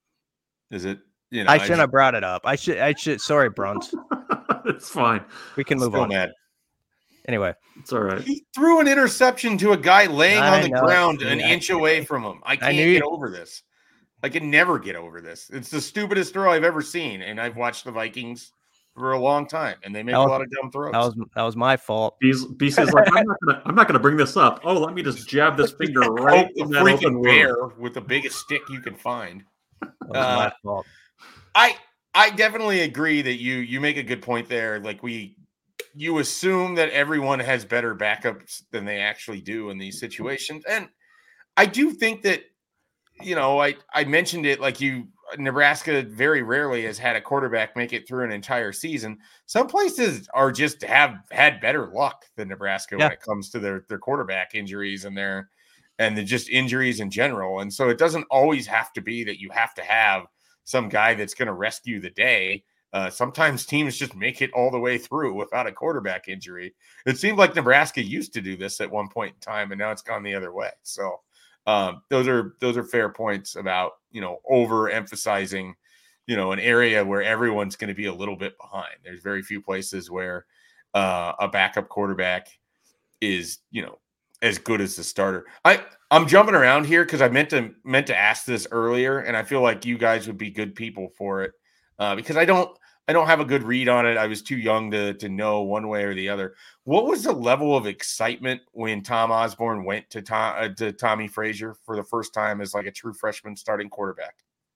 Is it, you know,
I shouldn't I just, have brought it up. I should, I should, sorry, Bruns.
It's fine.
We can move
Still
on.
Mad.
Anyway,
it's all right.
He threw an interception to a guy laying I on the know. ground an yeah. inch away from him. I can't I get over this. I can never get over this. It's the stupidest throw I've ever seen. And I've watched the Vikings for a long time, and they make was, a lot of dumb throws.
That was that was my fault.
He's Beast is like, I'm not gonna I'm not gonna bring this up. Oh, let me just jab this finger right
in the freaking bear with the biggest stick you can find.
That was uh, my fault.
I I definitely agree that you you make a good point there. Like we you assume that everyone has better backups than they actually do in these situations. And I do think that, you know, I, I mentioned it like you, Nebraska very rarely has had a quarterback make it through an entire season. Some places are just have had better luck than Nebraska yeah. when it comes to their, their quarterback injuries and their, and the just injuries in general. And so it doesn't always have to be that you have to have some guy that's going to rescue the day. Uh, sometimes teams just make it all the way through without a quarterback injury. It seemed like Nebraska used to do this at one point in time, and now it's gone the other way. So um, those are those are fair points about, you know, overemphasizing, you know, an area where everyone's going to be a little bit behind. There's very few places where uh, a backup quarterback is, you know, as good as the starter. I I'm jumping around here because I meant to meant to ask this earlier, and I feel like you guys would be good people for it. Uh, because I don't, I don't have a good read on it. I was too young to to know one way or the other. What was the level of excitement when Tom Osborne went to Tom uh, to Tommy Frazier for the first time as like a true freshman starting quarterback?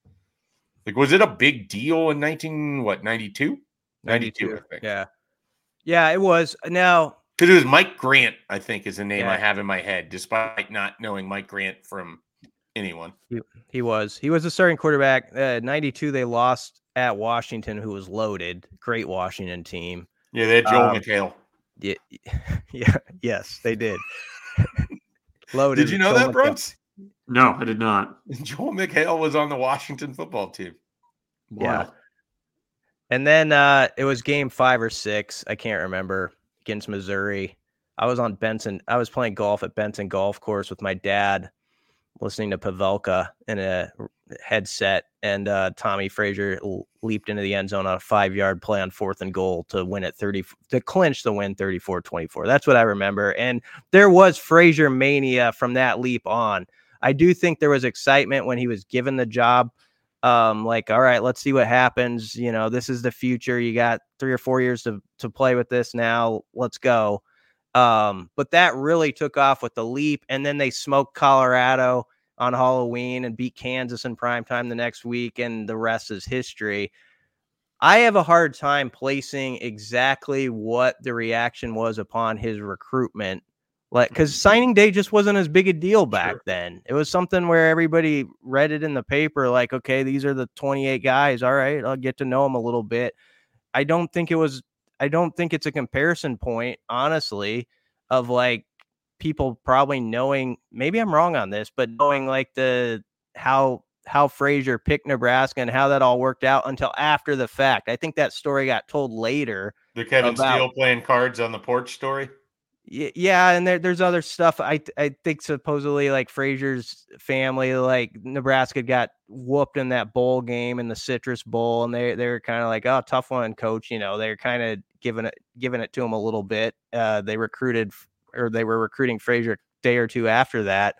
Like, was it a big deal in nineteen what ninety-two? ninety-two, I think.
Yeah, yeah, it was. Now,
because it was Mike Grant, I think, is the name
yeah.
I have in my head, despite not knowing Mike Grant from anyone.
He, he was. He was a starting quarterback. Uh, ninety-two, they lost at Washington, who was loaded. Great Washington team.
Yeah, they had Joel
um,
McHale.
Yeah, yeah, yes, they did. Loaded.
Did you know
Joel
that, Brooks?
No, I did not.
Joel McHale was on the Washington football team.
Wow.
Yeah. And then uh, it was game five or six. I can't remember, against Missouri. I was on Benson. I was playing golf at Benson Golf Course with my dad, listening to Pavelka in a headset, and uh, Tommy Frazier l- leaped into the end zone on a five-yard play on fourth and goal to win at thirty, to clinch the win thirty-four twenty-four. That's what I remember. And there was Frazier mania from that leap on. I do think there was excitement when he was given the job. Um, like, all right, let's see what happens. You know, this is the future. You got three or four years to to play with this now. Let's go. Um, but that really took off with the leap, and then they smoked Colorado on Halloween and beat Kansas in primetime the next week, and the rest is history. I have a hard time placing exactly what the reaction was upon his recruitment, like, because signing day just wasn't as big a deal back
Sure.
then. It was something where everybody read it in the paper, like, okay, these are the twenty-eight guys. All right, I'll get to know them a little bit. I don't think it was. I don't think it's a comparison point, honestly, of like people probably knowing, maybe I'm wrong on this, but knowing like the how how Frazier picked Nebraska and how that all worked out until after the fact. I think that story got told later.
The Kevin
about,
Steele playing cards on the porch story.
Yeah, and there, there's other stuff. I I think supposedly like Frazier's family, like Nebraska got whooped in that bowl game in the Citrus Bowl, and they they were kind of like, oh, tough one, coach. You know, they're kind of giving it giving it to him a little bit. Uh, they recruited or they were recruiting Frazier a day or two after that.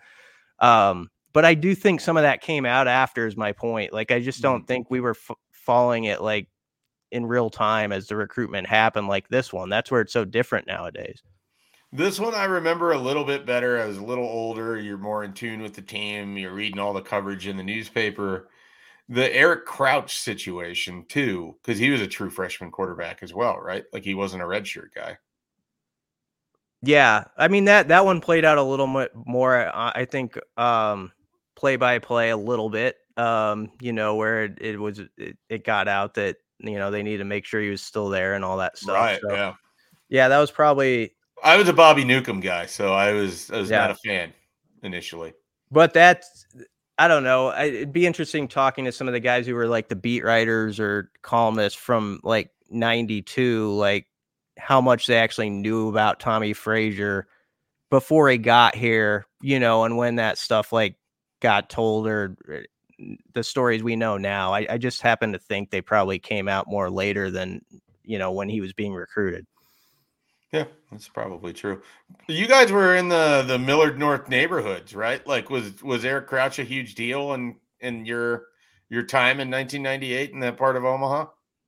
Um, but I do think some of that came out after, is my point. Like, I just don't think we were f- following it like in real time as the recruitment happened like this one. That's where it's so different nowadays.
This one I remember a little bit better. I was a little older. You're more in tune with the team. You're reading all the coverage in the newspaper. The Eric Crouch situation, too, because he was a true freshman quarterback as well, right? Like, he wasn't a redshirt guy.
Yeah, I mean, that that one played out a little bit more, uh, I think, um, play by play a little bit, um, you know, where it, it was it, it got out that, you know, they needed to make sure he was still there and all that stuff.
Right,
so,
yeah.
Yeah, that was probably...
I was a Bobby Newcomb guy, so I was I was
Yeah.
not a fan initially.
But that's, I don't know. I, it'd be interesting talking to some of the guys who were like the beat writers or columnists from like ninety-two, like how much they actually knew about Tommy Frazier before he got here, you know, and when that stuff like got told, or the stories we know now. I, I just happen to think they probably came out more later than, you know, when he was being recruited.
Yeah, that's probably true. You guys were in the the Millard North neighborhoods, right? Like, was was Eric Crouch a huge deal in in your your time in nineteen ninety-eight in that part of Omaha?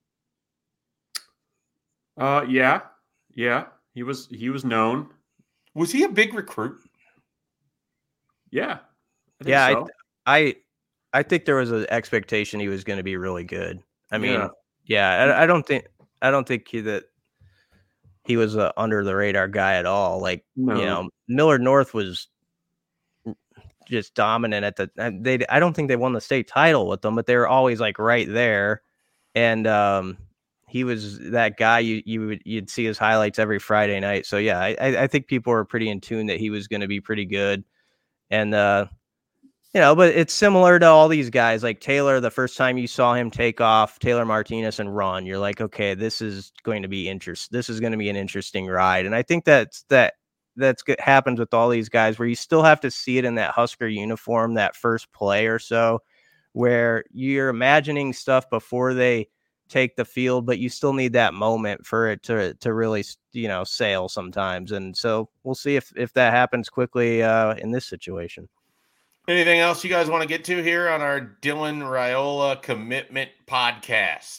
Uh, yeah, yeah. He was he was known.
Was he a big recruit?
Yeah, I think
Yeah,
so.
I, I I think there was an expectation he was going to be really good. I mean,
Yeah.
yeah, I, I don't think I don't think he, that he was a under the radar guy at all. Like,
No.
you know, Millard North was just dominant at the. They I don't think they won the state title with them, but they were always like right there. And um, he was that guy you you would you'd see his highlights every Friday night. So yeah, I I think people were pretty in tune that he was going to be pretty good. And uh, You know, but it's similar to all these guys like Taylor. The first time you saw him take off, Taylor Martinez, and run, you're like, okay, this is going to be interest. This is going to be an interesting ride. And I think that's that that's good happens with all these guys where you still have to see it in that Husker uniform, that first play or so, where you're imagining stuff before they take the field, but you still need that moment for it to to really, you know, sail sometimes. And so we'll see if if that happens quickly uh, in this situation.
Anything else you guys want to get to here on our Dylan Raiola commitment podcast?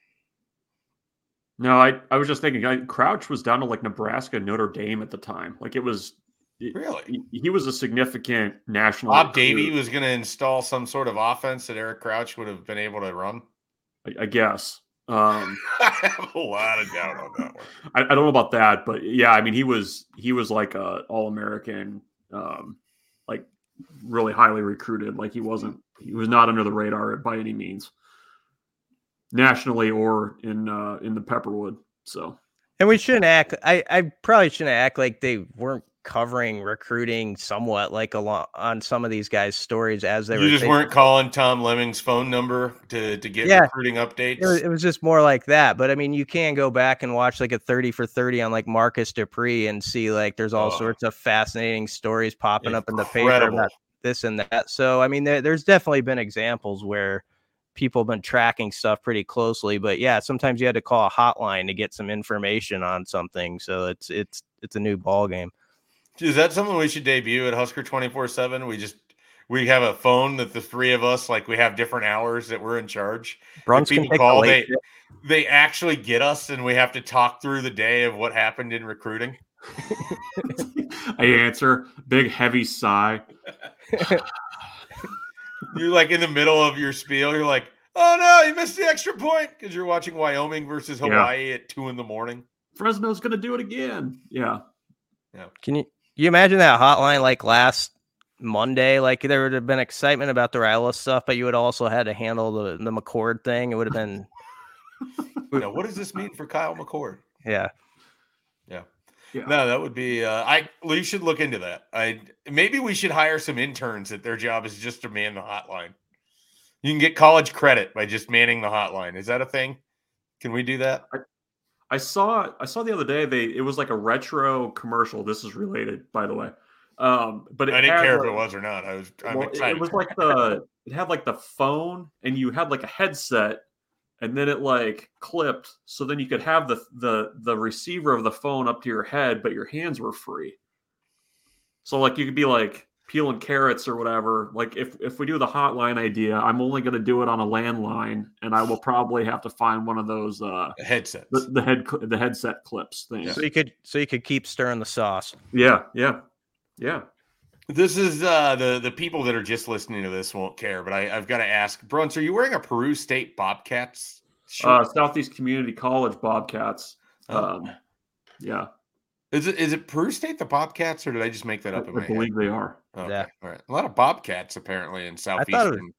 No, I, I was just thinking, I, Crouch was down to like Nebraska, Notre Dame at the time. Like it was
really
he, he was a significant national.
Bob Davie was going to install some sort of offense that Eric Crouch would have been able to run.
I, I guess. Um,
I have a lot of doubt on that one.
I, I don't know about that, but yeah, I mean, he was he was like a All-American, um, like really highly recruited. Like he wasn't he was not under the radar by any means, nationally or in uh, in the Pepperwood. So,
and we shouldn't act. I I probably shouldn't act like they weren't covering recruiting somewhat like a lot on some of these guys' stories as they
you
were.
You just
they,
weren't calling Tom Lemming's phone number to, to get
yeah,
recruiting updates.
It was, it was just more like that. But I mean, you can go back and watch like a thirty for thirty on like Marcus Dupree and see like there's all oh, sorts of fascinating stories popping
incredible.
up in the paper about this and that. So I mean, there, there's definitely been examples where people have been tracking stuff pretty closely. But yeah, sometimes you had to call a hotline to get some information on something. So it's it's it's a new ball game.
Is that something we should debut at Husker twenty-four seven? We just we have a phone that the three of us, like we have different hours that we're in charge.
Bruns
people
can
call,
the
they they actually get us, and we have to talk through the day of what happened in recruiting.
I answer, big heavy sigh.
You're like in the middle of your spiel. You're like, oh no, you missed the extra point because you're watching Wyoming versus Hawaii yeah. at two in the morning.
Fresno's gonna do it again. Yeah,
yeah. Can you? You imagine that hotline like last Monday? Like there would have been excitement about the Raiola stuff, but you would also had to handle the, the McCord thing. It would have been.
Now, what does this mean for Kyle McCord?
Yeah.
yeah, yeah. No, that would be. Uh, I. We should look into that. I maybe we should hire some interns that their job is just to man the hotline. You can get college credit by just manning the hotline. Is that a thing? Can we do that?
I- I saw I saw the other day they it was like a retro commercial. This is related, by the way. Um, but it
I didn't
had,
care
like,
if it was or not. I was I'm
well,
excited.
It was like the it had like the phone, and you had like a headset, and then it like clipped, so then you could have the the the receiver of the phone up to your head, but your hands were free. So like you could be like peeling carrots or whatever. Like if if we do the hotline idea, I'm only going to do it on a landline, and I will probably have to find one of those uh,
headsets,
the, the head the headset clips things.
So you could so you could keep stirring the sauce.
Yeah, yeah, yeah.
This is uh, the the people that are just listening to this won't care, but I, I've got to ask, Bruns, are you wearing a Peru State Bobcats shirt?
Uh, Southeast Community College Bobcats.
Oh.
Um, yeah.
Is it is it Peru State the Bobcats, or did I just make that up?
I,
in my
I believe
head?
they are.
Okay.
Yeah.
All right. A lot of Bobcats apparently in Southeastern.
I thought, was,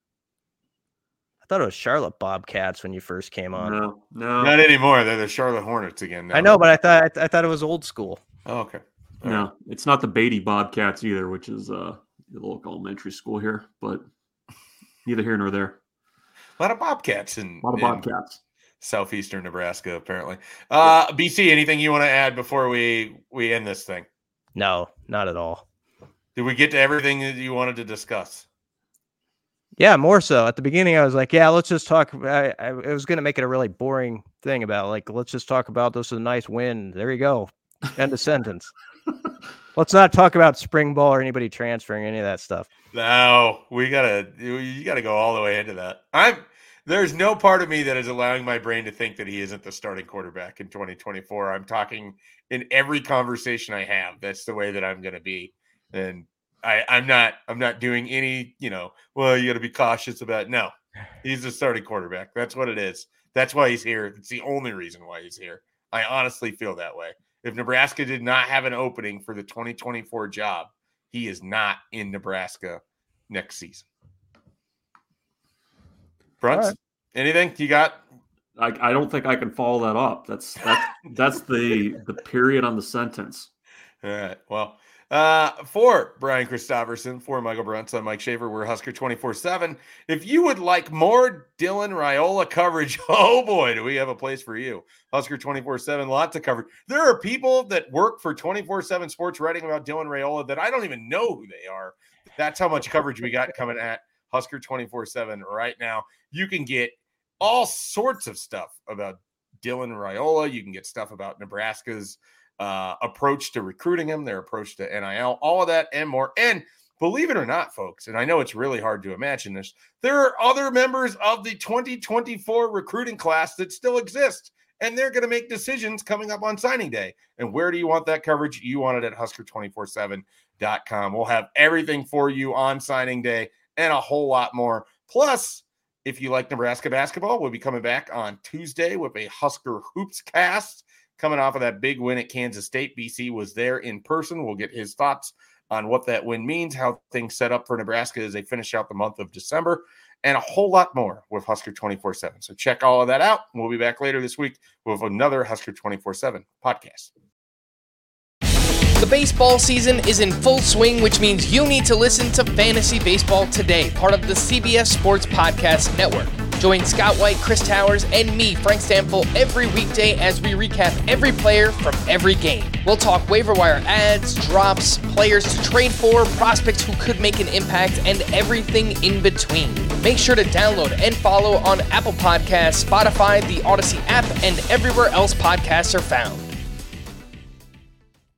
I thought it was Charlotte Bobcats when you first came on.
No, no,
not anymore. They're the Charlotte Hornets again. Now.
I know, but I thought I, I thought it was old school.
Oh, okay.
All no, right. It's not the Beatty Bobcats either, which is uh, the local elementary school here, but neither here nor there.
A lot of Bobcats in
a lot of Bobcats.
Southeastern Nebraska, apparently. Uh, B C, anything you want to add before we we end this thing?
No, not at all.
Did we get to everything that you wanted to discuss?
Yeah, more so. At the beginning, I was like, yeah, let's just talk. I, I, I was going to make it a really boring thing about, like, let's just talk about this is a nice win. There you go. End of sentence. Let's not talk about spring ball or anybody transferring, any of that stuff.
No, we got to, you got to go all the way into that. I'm, There's no part of me that is allowing my brain to think that he isn't the starting quarterback in twenty twenty-four. I'm talking in every conversation I have. That's the way that I'm going to be. And I, I'm not, I'm not doing any, you know, well, you got to be cautious about, no, he's the starting quarterback. That's what it is. That's why he's here. It's the only reason why he's here. I honestly feel that way. If Nebraska did not have an opening for the twenty twenty-four job, he is not in Nebraska next season. Bruns, right. Anything you got?
I, I don't think I can follow that up. That's that's that's the the period on the sentence.
All right. Well, Uh, for Brian Christopherson, for Michael Bruntz, I'm Mike Shaver. We're Husker twenty-four seven. If you would like more Dylan Raiola coverage, oh boy, do we have a place for you. Husker twenty-four seven, lots of coverage. There are people that work for twenty-four seven Sports writing about Dylan Raiola that I don't even know who they are. That's how much coverage we got coming at Husker twenty-four seven right now. You can get all sorts of stuff about Dylan Raiola. You can get stuff about Nebraska's uh, approach to recruiting him, their approach to N I L, all of that and more. And believe it or not, folks, and I know it's really hard to imagine this, there are other members of the twenty twenty-four recruiting class that still exist, and they're going to make decisions coming up on signing day. And where do you want that coverage? You want it at Husker two four seven dot com. We'll have everything for you on signing day and a whole lot more. Plus, if you like Nebraska basketball, we'll be coming back on Tuesday with a Husker Hoops cast. Coming off of that big win at Kansas State, B C was there in person. We'll get his thoughts on what that win means, how things set up for Nebraska as they finish out the month of December, and a whole lot more with Husker twenty-four seven. So check all of that out. We'll be back later this week with another Husker twenty-four seven podcast.
The baseball season is in full swing, which means you need to listen to Fantasy Baseball Today, part of the C B S Sports Podcast Network. Join Scott White, Chris Towers, and me, Frank Stample, every weekday as we recap every player from every game. We'll talk waiver wire ads, drops, players to trade for, prospects who could make an impact, and everything in between. Make sure to download and follow on Apple Podcasts, Spotify, the Odyssey app, and everywhere else podcasts are found.